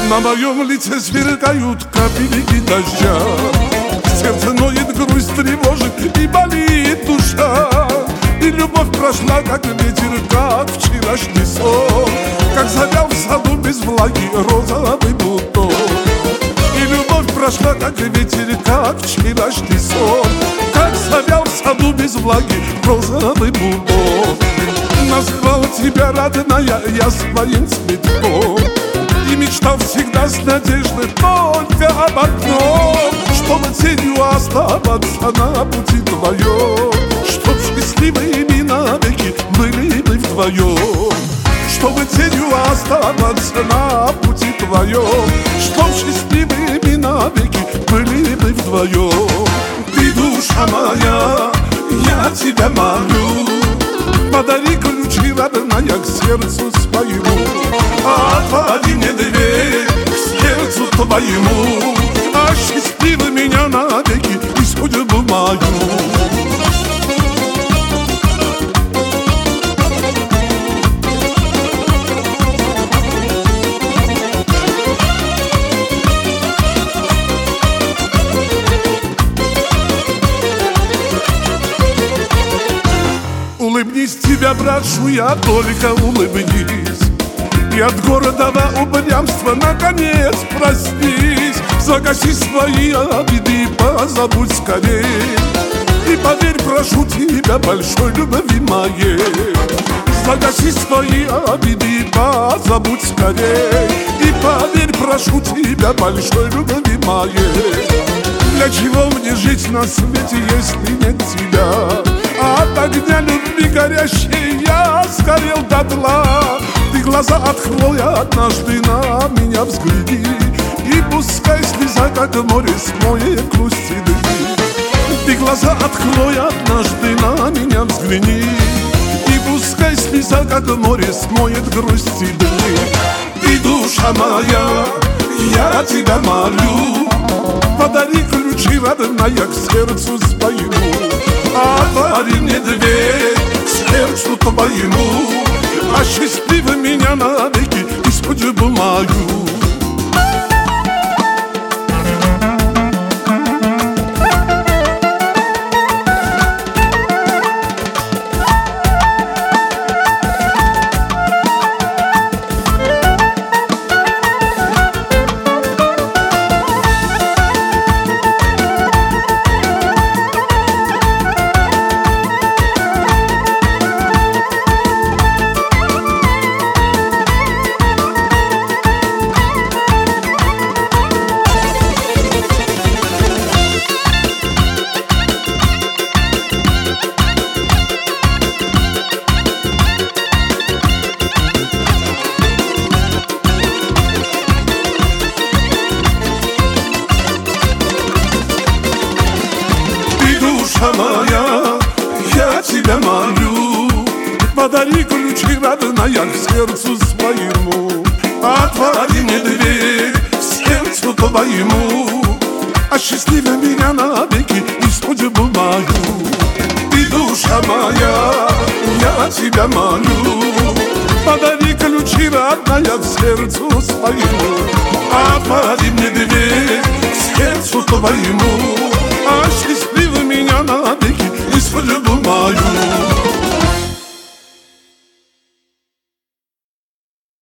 На моем лице сверкают капельки дождя, сердце ноет, грусть тревожит и болит душа. И любовь прошла, как ветер, как вчерашний сон, как завял в саду без влаги розовый бутон. И любовь прошла, как ветер, как вчерашний сон, как завял в саду без влаги розовый бутон. Называл тебя, родная, я своим цветком, и мечтал всегда с надеждой только об одном, чтобы тенью оставаться на пути твоем, чтоб счастливыми навеки были мы вдвоем, чтобы тенью оставаться на пути твоем, чтоб счастливыми навеки были мы вдвоем. Ты, душа моя, я тебя молю, подари ключи, родная, к сердцу своему, отвори мне дверь к сердцу твоему, осчастливи меня навеки и судьбу мою. Улыбнись, тебя прошу я, только улыбнись, и от городова упрямства наконец проснись. Загаси свои обиды и позабудь скорей, и поверь, прошу тебя, большой любви моей. Загаси свои обиды и позабудь скорей, и поверь, прошу тебя, большой любви моей. Для чего мне жить на свете, если нет тебя? От огня любви горящей я сгорел дотла. Ты глаза открой, однажды на меня взгляни, и пускай слеза, как море, смоет грусть и дни. Ты глаза открой, однажды на меня взгляни, и пускай слеза, как море, смоет грусть и дни. Ты, душа моя, я тебя молю, подари ключи, родная, к сердцу своему, отвори мне дверь к сердцу твоему, осчастливи меня навеки и судьбу мою. Душа моя, я тебя молю, подари ключи, родная, к сердцу своему, отвори мне дверь к сердцу твоему, осчастливи меня навеки и судьбу мою. Ты, душа моя, я тебя молю, подари ключи, родная, к сердцу своему, отвори мне дверь к сердцу твоему, осчастливи меня навеки и судьбу мою.